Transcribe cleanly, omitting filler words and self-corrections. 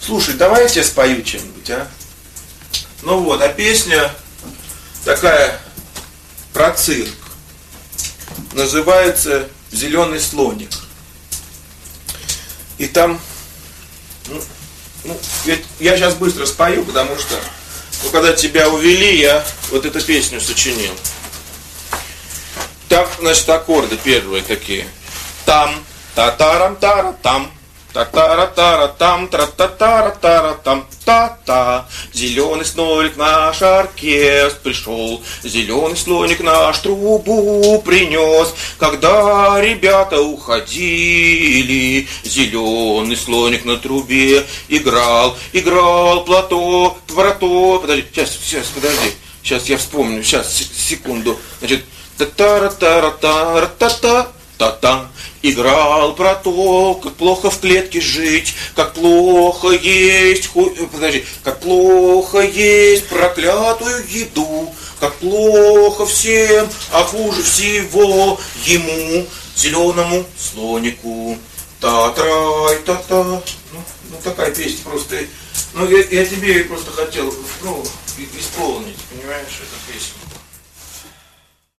Слушай, давай я тебе спою что-нибудь, а? Ну вот, а песня такая про цирк. Называется «Зеленый слоник». И там, я сейчас быстро спою, потому что, когда тебя увели, я вот эту песню сочинил. Так, значит, аккорды первые такие. Там, та-тарам-тара, там. Та-тара-тара-там, тра-та-тара-тара-там, та-та. Зеленый слоник наш оркестр пришел, зеленый слоник наш трубу принес. Когда ребята уходили, зеленый слоник на трубе играл платок, подожди, подожди, сейчас я вспомню, сейчас, секунду. Значит, та-тара-тара-тара-та-та. Та-та. Играл про то, как плохо в клетке жить, как плохо есть, как плохо есть проклятую еду, как плохо всем, а хуже всего ему, зеленому слонику. Та-трай, та-та. Ну такая песня просто. Ну я тебе просто хотел, исполнить, понимаешь, эту песню.